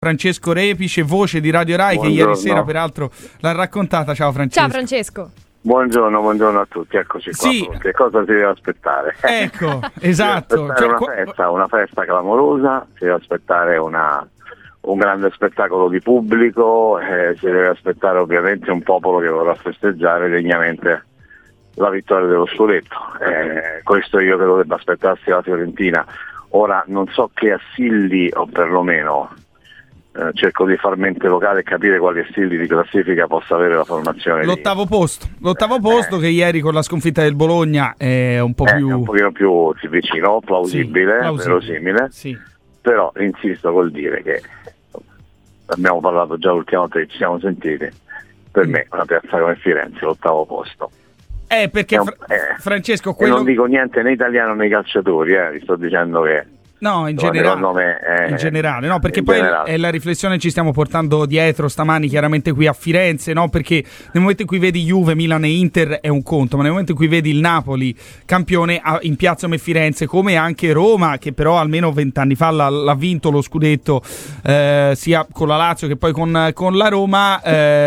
Francesco Repice, voce di Radio Rai, che ieri sera peraltro l'ha raccontata. Ciao Francesco. Ciao Francesco. Buongiorno a tutti, eccoci qua. Sì. Che cosa si deve aspettare? Ecco, esatto. Una festa clamorosa, si deve aspettare un grande spettacolo di pubblico, si deve aspettare ovviamente un popolo che vorrà festeggiare degnamente la vittoria dello scudetto. Questo io credo debba aspettarsi la Fiorentina. Ora non so che assilli, o perlomeno cerco di far mente locale e capire quali assilli di classifica possa avere la formazione. L'ottavo posto che ieri con la sconfitta del Bologna è un po' più... È un pochino più vicino, plausibile. Verosimile, sì. Però insisto col dire che abbiamo parlato già l'ultima volta che ci siamo sentiti, per me una piazza come Firenze, l'ottavo posto. Perché Francesco, e non dico niente né italiano né calciatori, vi sto dicendo che no, in generale, no, perché poi è la riflessione che ci stiamo portando dietro stamani, chiaramente qui a Firenze, no? Perché nel momento in cui vedi Juve, Milan e Inter è un conto, ma nel momento in cui vedi il Napoli campione in piazza come Firenze, come anche Roma, che però almeno 20 anni fa l'ha vinto lo scudetto, sia con la Lazio che poi con la Roma,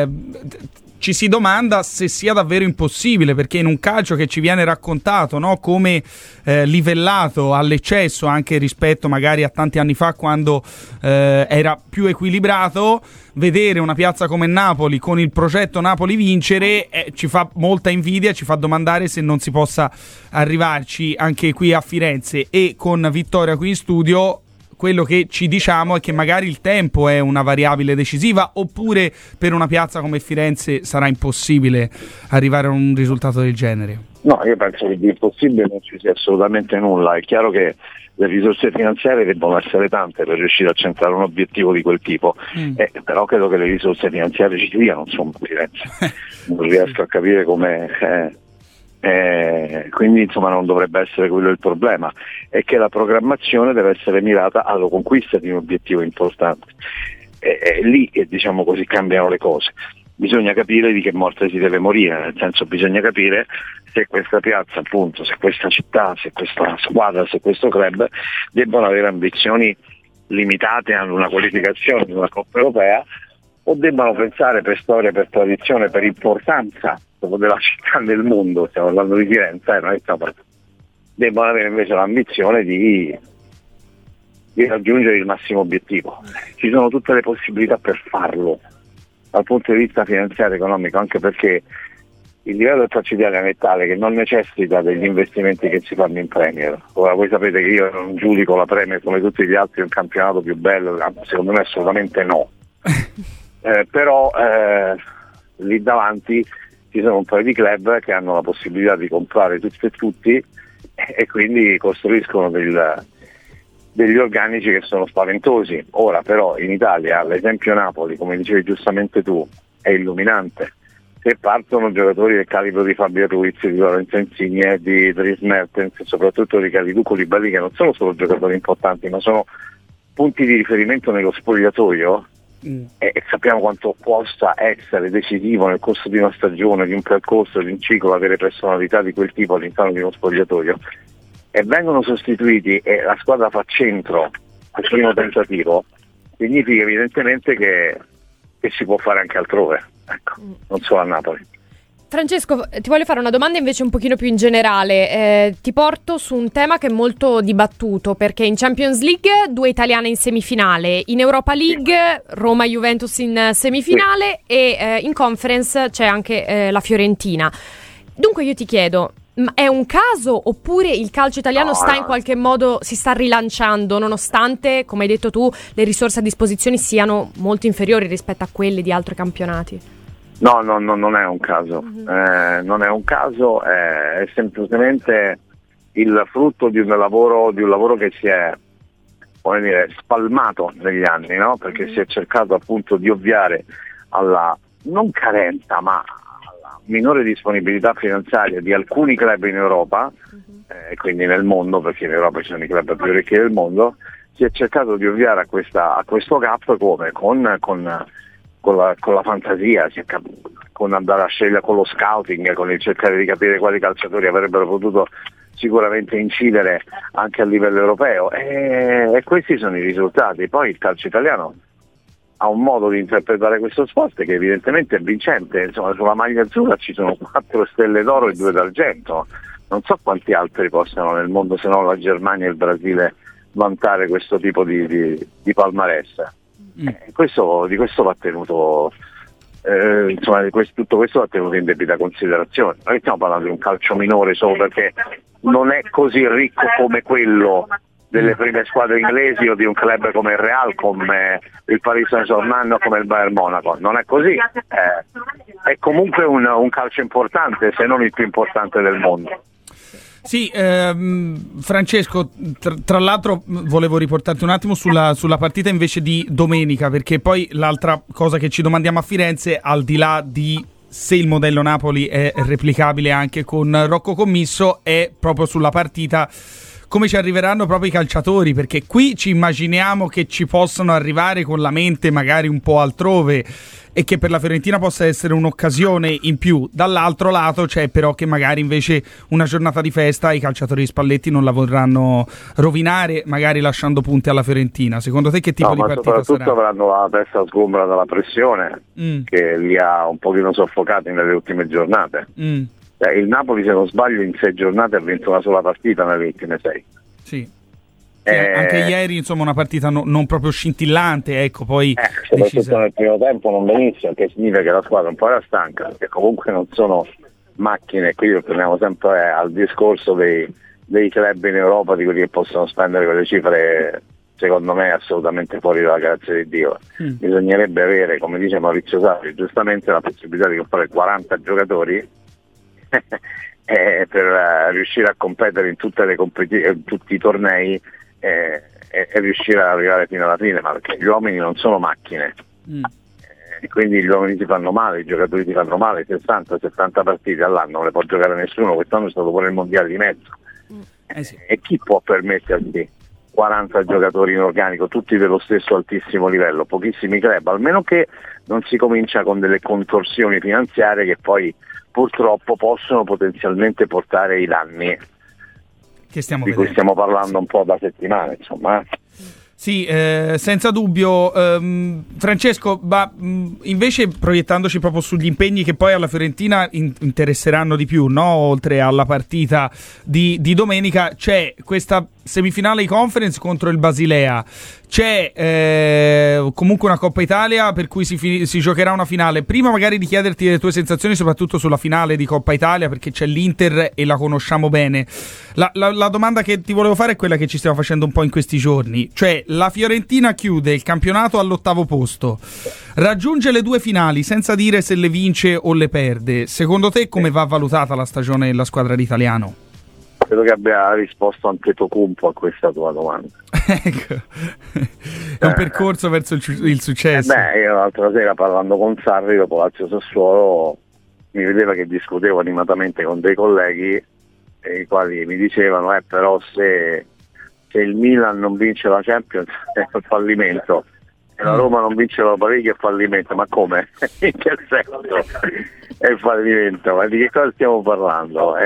ci si domanda se sia davvero impossibile, perché in un calcio che ci viene raccontato, no, come livellato all'eccesso anche rispetto magari a tanti anni fa quando era più equilibrato, vedere una piazza come Napoli con il progetto Napoli vincere ci fa molta invidia, ci fa domandare se non si possa arrivarci anche qui a Firenze. E con Vittoria qui in studio quello che ci diciamo è che magari il tempo è una variabile decisiva, oppure per una piazza come Firenze sarà impossibile arrivare a un risultato del genere. No, io penso che di impossibile non ci sia assolutamente nulla. È chiaro che le risorse finanziarie devono essere tante per riuscire a centrare un obiettivo di quel tipo, però credo che le risorse finanziarie ci siano, insomma, a Firenze. Non riesco a capire come... quindi insomma non dovrebbe essere quello il problema, è che la programmazione deve essere mirata alla conquista di un obiettivo importante, è lì che, diciamo così, cambiano le cose. Bisogna capire di che morte si deve morire, nel senso, bisogna capire se questa piazza, appunto, se questa città, se questa squadra, se questo club debbono avere ambizioni limitate ad una qualificazione di una Coppa Europea, o debbano pensare per storia, per tradizione, per importanza della città nel mondo, stiamo parlando di Firenze, devono avere invece l'ambizione di raggiungere il massimo obiettivo. Ci sono tutte le possibilità per farlo dal punto di vista finanziario, economico, anche perché il livello del calcio italiano è tale che non necessita degli investimenti che si fanno in Premier. Ora voi sapete che io non giudico la Premier come tutti gli altri un campionato più bello, secondo me assolutamente no. Però lì davanti ci sono un paio di club che hanno la possibilità di comprare tutti e tutti, e quindi costruiscono degli organici che sono spaventosi. Ora però in Italia l'esempio Napoli, come dicevi giustamente tu, è illuminante. Se partono giocatori del calibro di Fabio Ruiz, di Lorenzo Insigne, di Dries Mertens e soprattutto di Kalidou Koulibaly, che non sono solo giocatori importanti ma sono punti di riferimento nello spogliatoio, e sappiamo quanto possa essere decisivo nel corso di una stagione, di un percorso, di un ciclo, avere personalità di quel tipo all'interno di uno spogliatoio, e vengono sostituiti e la squadra fa centro al primo tentativo, significa evidentemente che si può fare anche altrove, ecco, non solo a Napoli. Francesco, ti voglio fare una domanda invece un pochino più in generale. Ti porto su un tema che è molto dibattuto, perché in Champions League 2 italiane in semifinale, in Europa League Roma-Juventus in semifinale, e in Conference c'è anche la Fiorentina. Dunque io ti chiedo, è un caso oppure il calcio italiano in qualche modo si sta rilanciando, nonostante, come hai detto tu, le risorse a disposizione siano molto inferiori rispetto a quelle di altri campionati? No, non è un caso, non è un caso, è semplicemente il frutto di un lavoro che si è, come dire, spalmato negli anni, no? Perché si è cercato appunto di ovviare alla non carenza, ma alla minore disponibilità finanziaria di alcuni club in Europa, e quindi nel mondo, perché in Europa ci sono i club più ricchi del mondo. Si è cercato di ovviare a questo gap come con la fantasia, con andare a scegliere, con lo scouting, con il cercare di capire quali calciatori avrebbero potuto sicuramente incidere anche a livello europeo, e questi sono i risultati. Poi il calcio italiano ha un modo di interpretare questo sport che evidentemente è vincente. Insomma, sulla maglia azzurra ci sono 4 stelle d'oro e 2 d'argento. Non so quanti altri possano nel mondo, se non la Germania e il Brasile, vantare questo tipo di palmarès. Di questo va tenuto, tutto questo va tenuto in debita considerazione. Non stiamo parlando di un calcio minore solo perché non è così ricco come quello delle prime squadre inglesi o di un club come il Real, come il Paris Saint-Germain o come il Bayern Monaco. Non è così, è comunque un calcio importante, se non il più importante del mondo. Sì, Francesco, tra l'altro volevo riportarti un attimo sulla partita invece di domenica, perché poi l'altra cosa che ci domandiamo a Firenze, al di là di se il modello Napoli è replicabile anche con Rocco Commisso, è proprio sulla partita come ci arriveranno proprio i calciatori, perché qui ci immaginiamo che ci possano arrivare con la mente magari un po' altrove e che per la Fiorentina possa essere un'occasione in più. Dall'altro lato c'è però che magari invece una giornata di festa i calciatori di Spalletti non la vorranno rovinare, magari lasciando punti alla Fiorentina. Secondo te che tipo di partita sarà? Soprattutto avranno la testa sgombra dalla pressione che li ha un pochino soffocati nelle ultime giornate. Il Napoli, se non sbaglio, in 6 giornate ha vinto una sola partita nelle ultime 6. Sì. Anche ieri, insomma, una partita non proprio scintillante, ecco, poi soprattutto nel primo tempo non benissimo, che significa che la squadra un po' era stanca, perché comunque non sono macchine. Qui torniamo sempre al discorso dei club in Europa, di quelli che possono spendere quelle cifre, secondo me assolutamente fuori dalla grazia di Dio. Bisognerebbe avere, come dice Maurizio Sarri giustamente, la possibilità di comprare 40 giocatori per riuscire a competere in tutte le tutti i tornei e riuscire ad arrivare fino alla fine, ma perché gli uomini non sono macchine, quindi gli uomini ti fanno male, i giocatori ti fanno male. 60-70 partite all'anno non le può giocare nessuno. Quest'anno è stato pure il mondiale di mezzo, sì. E chi può permettersi 40 giocatori in organico, tutti dello stesso altissimo livello? Pochissimi club, almeno che non si comincia con delle contorsioni finanziarie che poi purtroppo possono potenzialmente portare i danni di cui stiamo parlando un po' da settimane, insomma. Sì, senza dubbio. Francesco, invece proiettandoci proprio sugli impegni che poi alla Fiorentina interesseranno di più, no? Oltre alla partita di domenica, c'è questa semifinale di conference contro il Basilea, c'è comunque una Coppa Italia per cui si giocherà una finale. Prima magari di chiederti le tue sensazioni soprattutto sulla finale di Coppa Italia, perché c'è l'Inter e la conosciamo bene. La domanda che ti volevo fare è quella che ci stiamo facendo un po' in questi giorni, cioè la Fiorentina chiude il campionato all'8° posto, raggiunge le 2 finali senza dire se le vince o le perde. Secondo te come va valutata la stagione della squadra di Italiano? Credo che abbia risposto Antetokounmpo a questa tua domanda. Ecco. È un percorso verso il successo. Io l'altra sera, parlando con Sarri dopo Lazio Sassuolo, mi vedeva che discutevo animatamente con dei colleghi, i quali mi dicevano però se il Milan non vince la Champions è un fallimento, e la Roma non vince la Parigi è fallimento. Ma come? In che senso è il fallimento? Ma di che cosa stiamo parlando?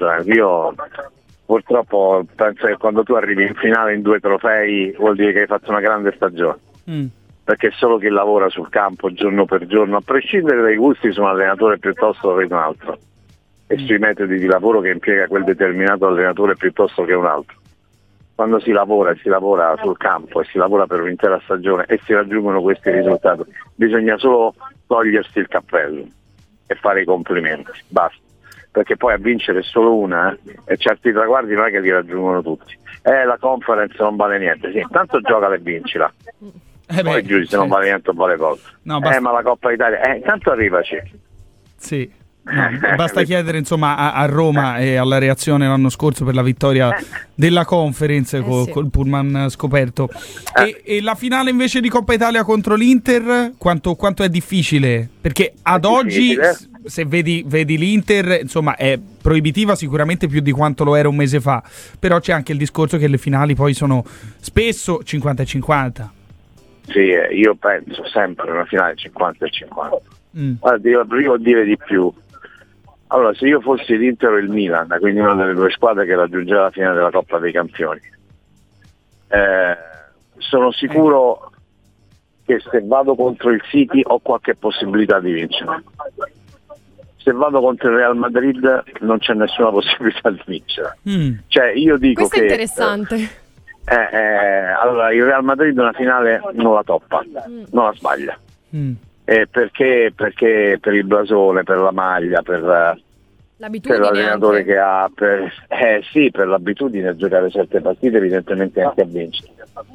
Io purtroppo penso che quando tu arrivi in finale in 2 trofei vuol dire che hai fatto una grande stagione, perché solo chi lavora sul campo giorno per giorno, a prescindere dai gusti su un allenatore piuttosto che un altro, e sui metodi di lavoro che impiega quel determinato allenatore piuttosto che un altro, quando si lavora sul campo e si lavora per un'intera stagione e si raggiungono questi risultati, bisogna solo togliersi il cappello e fare i complimenti, basta, perché poi a vincere è solo una, e certi traguardi non è che li raggiungono tutti. La conference non vale niente, sì, intanto giocala e vincila, poi giù se non vale niente o vale poco. No, ma la Coppa Italia, intanto arrivaci. Sì. No, basta chiedere insomma a Roma e alla reazione l'anno scorso per la vittoria della Conference col Pullman scoperto. E la finale invece di Coppa Italia contro l'Inter quanto è difficile? Perché ad oggi se vedi l'Inter, insomma, è proibitiva sicuramente più di quanto lo era un mese fa, però c'è anche il discorso che le finali poi sono spesso 50-50. Sì, io penso sempre una finale 50-50. Guarda, io devo dire di più. Allora, se io fossi l'Inter o il Milan, quindi una delle 2 squadre che raggiungeva la finale della Coppa dei Campioni, sono sicuro che se vado contro il City ho qualche possibilità di vincere. Se vado contro il Real Madrid non c'è nessuna possibilità di vincere. Cioè io dico questo è interessante. Allora il Real Madrid una finale non la toppa, non la sbaglia. Perché per il blasone, per la maglia, per l'allenatore anche che ha, per l'abitudine a giocare certe partite, evidentemente anche a vincere.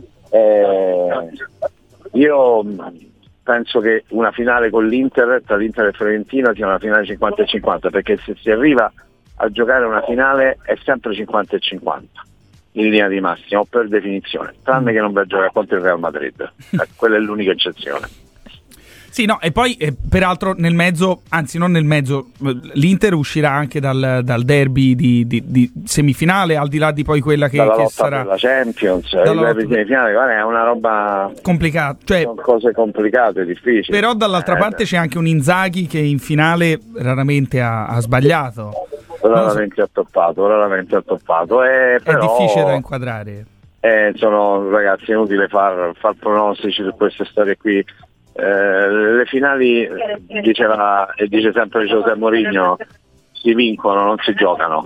Io penso che una finale con l'Inter, tra l'Inter e Fiorentina, sia una finale 50-50, perché se si arriva a giocare una finale è sempre 50-50 in linea di massima, o per definizione, tranne che non va a giocare contro il Real Madrid. Quella è l'unica eccezione. Sì, no, e poi peraltro nel mezzo, anzi non nel mezzo, l'Inter uscirà anche dal derby di semifinale, al di là di poi quella che sarà per la Champions, il derby semifinale, guarda, è una roba complicata, cioè sono cose complicate, difficili. Però dall'altra parte c'è anche un Inzaghi che in finale raramente ha sbagliato. Raramente ha toppato. Però è difficile da inquadrare. Sono, ragazzi, è inutile far pronostici su queste storie qui. Le finali, diceva e dice sempre José Mourinho, si vincono, non si giocano.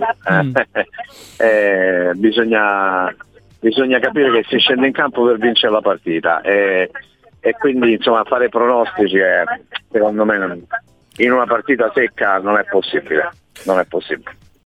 Bisogna capire che si scende in campo per vincere la partita e quindi insomma fare pronostici secondo me in una partita secca non è possibile.